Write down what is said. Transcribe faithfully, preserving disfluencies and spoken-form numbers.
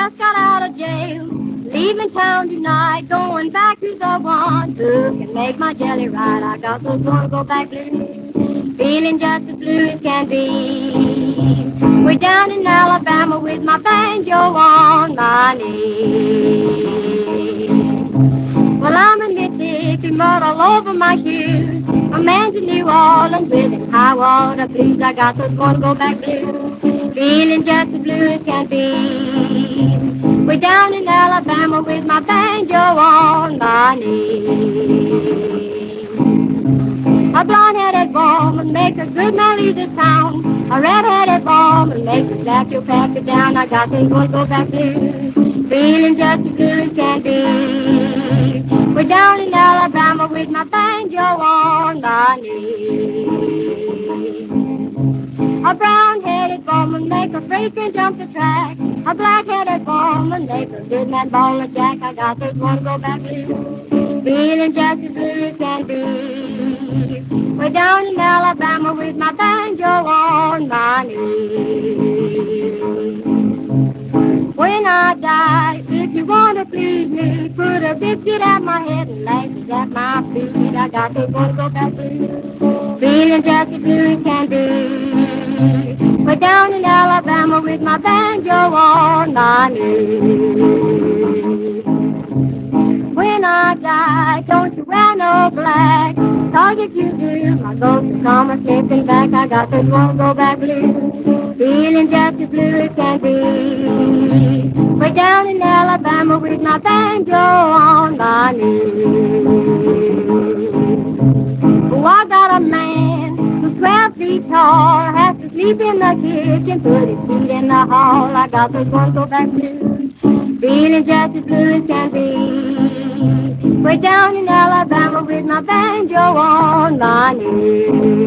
just got out of jail. Leaving town tonight, going back to the one who can make my jelly right. I got those gonna go back blue, feeling just as blue as can be. We're down in Alabama with my banjo on my knee. Well, I'm in Mississippi, mud all over my shoes. A man's in New Orleans with his high water blues. I got those gonna go back blues, feeling just as blue as can be. We're down in Alabama with my banjo on my knee. A blonde-headed woman makes a good man leave the town. A red-headed woman makes a slap your pack it down. I got those gonna go back blues, feeling just as blue as can be. We're down in Alabama with my banjo on my knee. A brown-headed woman make a freakin' jump the track. A black-headed woman make a good man ball a jack. I got this one go back blue, feeling just as blue as can be. We're down in Alabama with my banjo on my knee. When I die, if you want to please me, put a biscuit at my head and laces at my feet. I got this one go back blue, feeling just as blue as can be. We're down in Alabama with my banjo on my knee. When I die, don't you wear no black, 'cause if you do, my ghost will come a slipping back. I got this one go back blue, feeling just as blue as can be. We're down in Alabama with my banjo on my knee. Oh, I got a man who's twelve feet tall, has to sleep in the kitchen, put his feet in the hall. I got this one go back blue, feeling just as blue as can be. We're down in Alabama with my banjo on my knee.